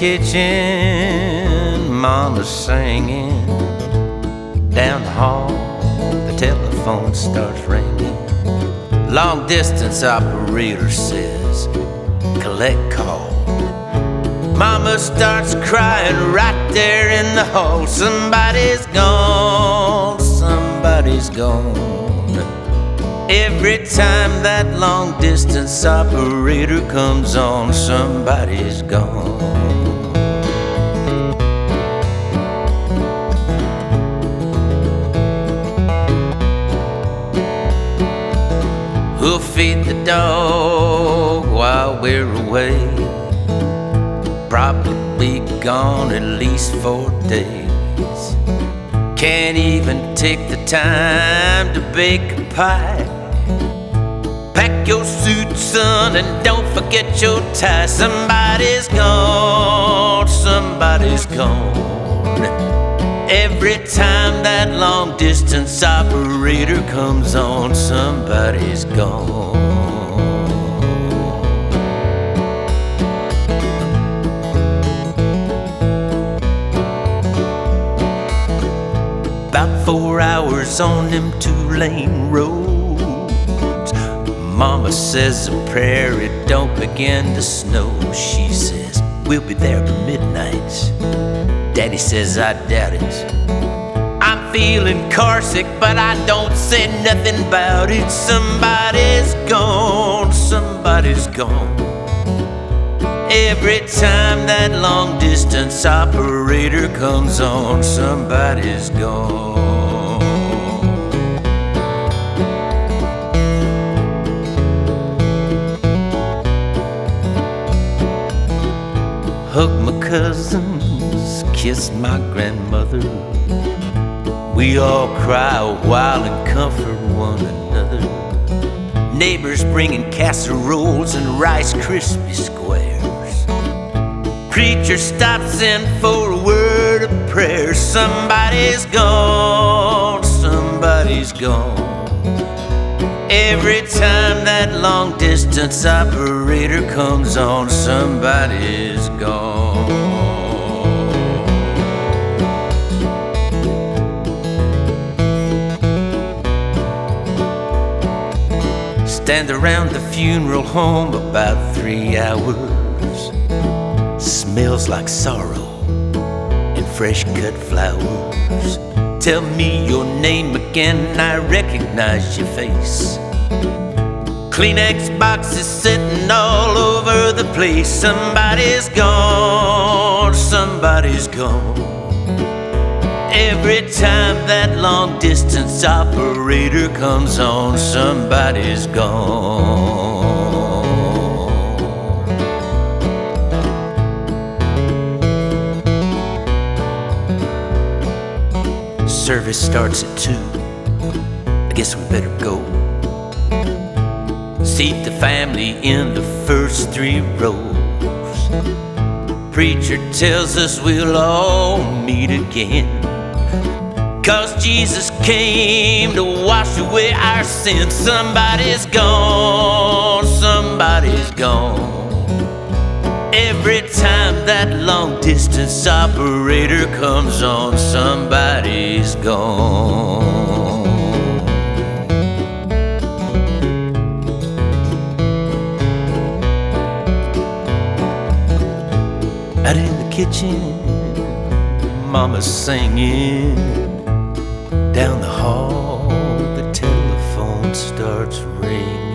kitchen, Mama's singing. Down the hall, the telephone starts ringing. Long distance operator says, collect call. Mama starts crying right there in the hall. Somebody's gone, somebody's gone. Every time that long distance operator comes on, somebody's gone. Who'll feed the dog while we're away? Probably be gone at least 4 days. Can't even take the time to bake a pie. Pack your suit, son, and don't forget your tie. Somebody's gone, somebody's gone. Every time that long distance operator comes on, somebody's gone. About 4 hours on them 2-lane roads. Mama says a prayer, it don't begin to snow. She says, we'll be there by midnight. Daddy says, I doubt it. I'm feeling carsick, but I don't say nothing about it. Somebody's gone, somebody's gone. Every time that long distance operator comes on, somebody's gone. Hug my cousins, kiss my grandmother. We all cry a while and comfort one another. Neighbors bringing casseroles and Rice Krispie squares. Preacher stops in for a word of prayer. Somebody's gone, somebody's gone. Every time that long distance operator comes on, somebody's gone. Stand around the funeral home about 3 hours. Smells like sorrow and fresh cut flowers. Tell me your name again, I recognize your face. Kleenex boxes sitting all over the place. Somebody's gone, somebody's gone. Every time that long distance operator comes on, somebody's gone. Service starts at 2. I guess we better go. Seat the family in the first 3 rows. Preacher tells us we'll all meet again, 'cause Jesus came to wash away our sins. Somebody's gone, somebody's gone. Every time that long distance operator comes on, somebody's gone. Out in the kitchen, Mama's singing. Down the hall, the telephone starts ringing.